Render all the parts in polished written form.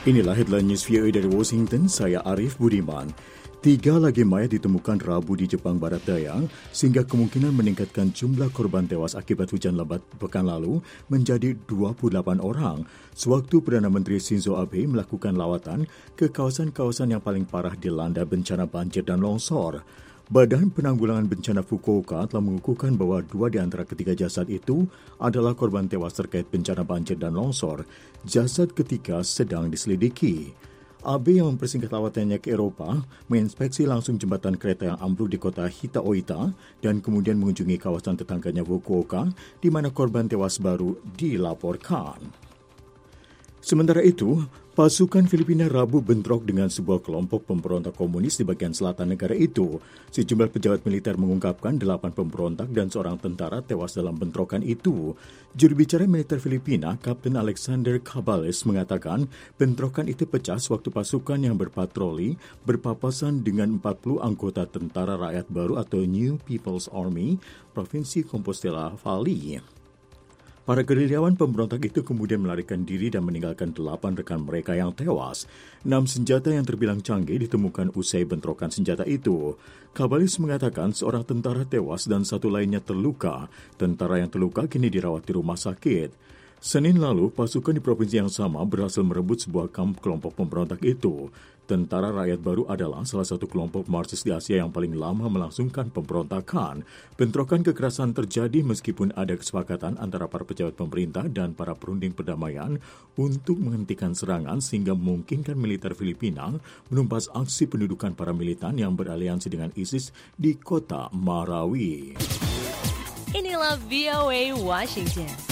Inilah headline news VOA dari Washington, saya Arif Budiman. 3 lagi mayat ditemukan Rabu di Jepang Barat Daya, sehingga kemungkinan meningkatkan jumlah korban tewas akibat hujan lebat pekan lalu menjadi 28 orang, sewaktu Perdana Menteri Shinzo Abe melakukan lawatan ke kawasan-kawasan yang paling parah dilanda bencana banjir dan longsor. Badan Penanggulangan Bencana Fukuoka telah mengukuhkan bahwa 2 di antara ketiga jasad itu adalah korban tewas terkait bencana banjir dan longsor. Jasad ketiga sedang diselidiki. Abe yang mempersingkat lawatannya ke Eropa menginspeksi langsung jembatan kereta yang ambruk di kota Hitaoita dan kemudian mengunjungi kawasan tetangganya Fukuoka di mana korban tewas baru dilaporkan. Sementara itu, pasukan Filipina Rabu bentrok dengan sebuah kelompok pemberontak komunis di bagian selatan negara itu. Sejumlah pejabat militer mengungkapkan 8 pemberontak dan seorang tentara tewas dalam bentrokan itu. Juru bicara militer Filipina, Kapten Alexander Cabales, mengatakan bentrokan itu pecah sewaktu pasukan yang berpatroli berpapasan dengan 40 anggota Tentara Rakyat Baru atau New People's Army, Provinsi Compostela, Bali. Para gerilyawan pemberontak itu kemudian melarikan diri dan meninggalkan 8 rekan mereka yang tewas. 6 senjata yang terbilang canggih ditemukan usai bentrokan senjata itu. Kabalis mengatakan seorang tentara tewas dan 1 lainnya terluka. Tentara yang terluka kini dirawat di rumah sakit. Senin lalu, pasukan di provinsi yang sama berhasil merebut sebuah kamp kelompok pemberontak itu. Tentara Rakyat Baru adalah salah satu kelompok Marxis di Asia yang paling lama melangsungkan pemberontakan. Bentrokan kekerasan terjadi meskipun ada kesepakatan antara para pejabat pemerintah dan para perunding perdamaian untuk menghentikan serangan sehingga memungkinkan militer Filipina menumpas aksi pendudukan para militan yang beraliansi dengan ISIS di kota Marawi. Inilah VOA Washington.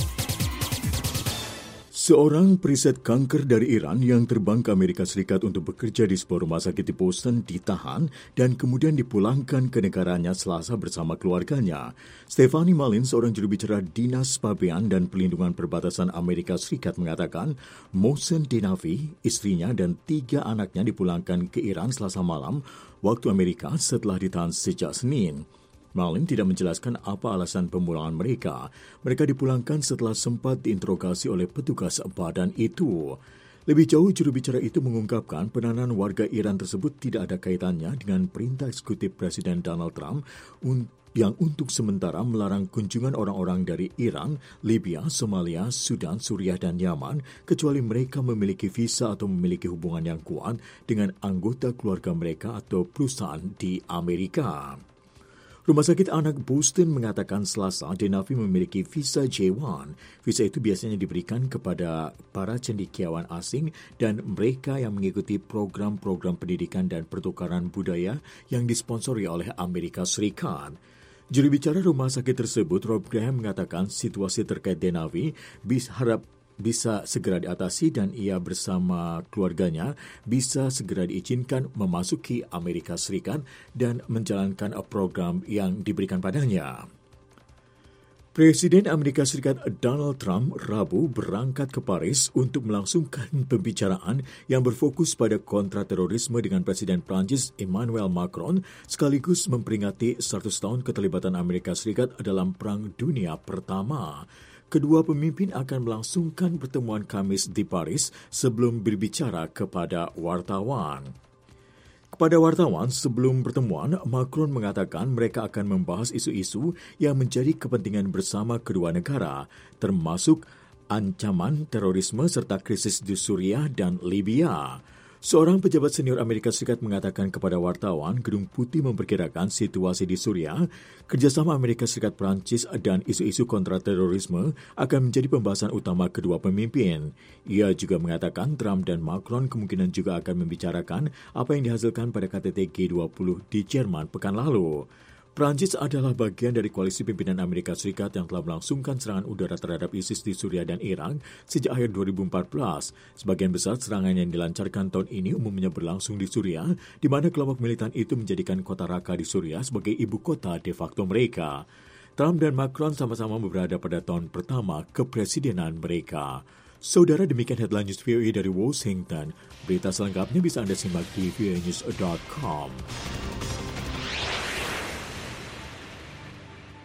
Seorang periset kanker dari Iran yang terbang ke Amerika Serikat untuk bekerja di sebuah rumah sakit di Boston ditahan dan kemudian dipulangkan ke negaranya Selasa bersama keluarganya. Stephanie Malin, seorang juru bicara Dinas Pabean dan Pelindungan Perbatasan Amerika Serikat, mengatakan Mohsen Denavi, istrinya dan 3 anaknya dipulangkan ke Iran Selasa malam waktu Amerika setelah ditahan sejak Senin. Malin tidak menjelaskan apa alasan pemulangan mereka. Mereka dipulangkan setelah sempat diinterogasi oleh petugas badan itu. Lebih jauh, juru bicara itu mengungkapkan penahanan warga Iran tersebut tidak ada kaitannya dengan perintah eksekutif Presiden Donald Trump yang untuk sementara melarang kunjungan orang-orang dari Iran, Libya, Somalia, Sudan, Suriah, dan Yaman, kecuali mereka memiliki visa atau memiliki hubungan yang kuat dengan anggota keluarga mereka atau perusahaan di Amerika. Rumah Sakit Anak Boston mengatakan Selasa Denavi memiliki visa J1. Visa itu biasanya diberikan kepada para cendekiawan asing dan mereka yang mengikuti program-program pendidikan dan pertukaran budaya yang disponsori oleh Amerika Serikat. Juru bicara rumah sakit tersebut, Rob Graham, mengatakan situasi terkait Denavi bisa segera diatasi dan ia bersama keluarganya bisa segera diizinkan memasuki Amerika Serikat dan menjalankan program yang diberikan padanya. Presiden Amerika Serikat Donald Trump Rabu berangkat ke Paris untuk melangsungkan pembicaraan yang berfokus pada kontraterorisme dengan Presiden Prancis Emmanuel Macron sekaligus memperingati 100 tahun keterlibatan Amerika Serikat dalam Perang Dunia Pertama. Kedua pemimpin akan melangsungkan pertemuan Kamis di Paris sebelum berbicara kepada wartawan. Kepada wartawan sebelum pertemuan, Macron mengatakan mereka akan membahas isu-isu yang menjadi kepentingan bersama kedua negara, termasuk ancaman terorisme serta krisis di Suriah dan Libya. Seorang pejabat senior Amerika Serikat mengatakan kepada wartawan, Gedung Putih memperkirakan situasi di Suriah, kerjasama Amerika Serikat Prancis dan isu-isu kontraterorisme akan menjadi pembahasan utama kedua pemimpin. Ia juga mengatakan Trump dan Macron kemungkinan juga akan membicarakan apa yang dihasilkan pada KTT G20 di Jerman pekan lalu. Prancis adalah bagian dari koalisi pimpinan Amerika Serikat yang telah melangsungkan serangan udara terhadap ISIS di Suriah dan Irak sejak akhir 2014. Sebagian besar serangan yang dilancarkan tahun ini umumnya berlangsung di Suriah, di mana kelompok militan itu menjadikan kota Raqqa di Suriah sebagai ibu kota de facto mereka. Trump dan Macron sama-sama berada pada tahun pertama kepresidenan mereka. Saudara, demikian headline news VOA dari Washington. Berita selengkapnya bisa Anda simak di voanews.com.